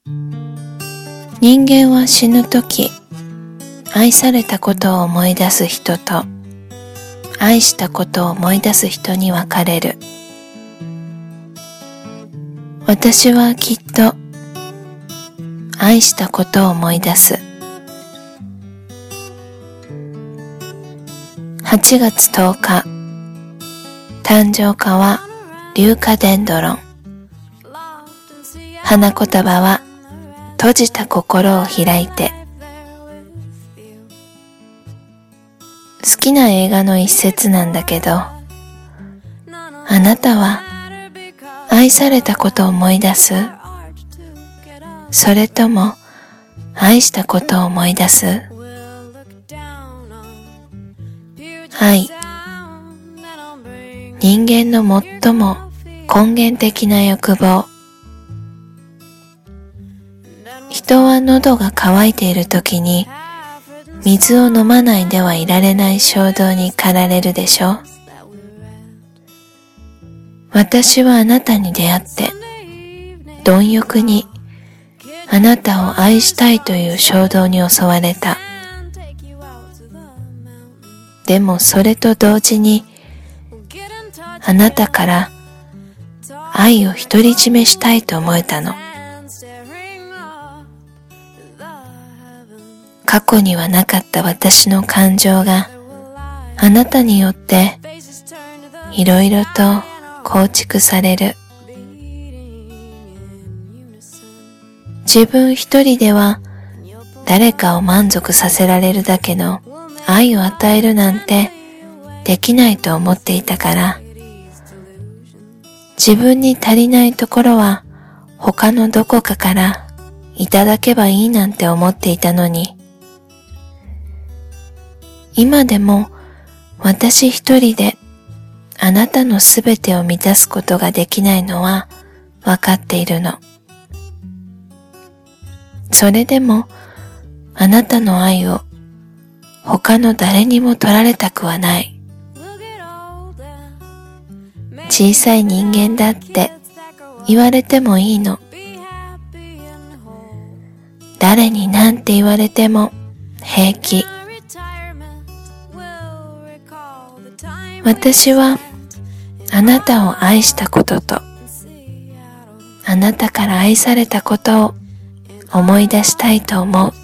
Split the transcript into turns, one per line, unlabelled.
人間は死ぬとき、愛されたことを思い出す人と、愛したことを思い出す人に分かれる。私はきっと、愛したことを思い出す。8月10日、誕生花は硫化デンドロン。花言葉は閉じた心を開いて。好きな映画の一節なんだけど、あなたは愛されたことを思い出す？それとも愛したことを思い出す？愛、人間の最も根源的な欲望。人は喉が渇いているときに水を飲まないではいられない衝動に駆られるでしょ。私はあなたに出会って貪欲にあなたを愛したいという衝動に襲われた。でもそれと同時にあなたから愛を独り占めしたいと思えたの。過去にはなかった私の感情があなたによっていろいろと構築される。自分一人では誰かを満足させられるだけの愛を与えるなんてできないと思っていたから、自分に足りないところは他のどこかからいただけばいいなんて思っていたのに、今でも私一人であなたのすべてを満たすことができないのはわかっているの。それでもあなたの愛を他の誰にも取られたくはない。小さい人間だって言われてもいいの。誰になんて言われても平気。私はあなたを愛したこととあなたから愛されたことを思い出したいと思う。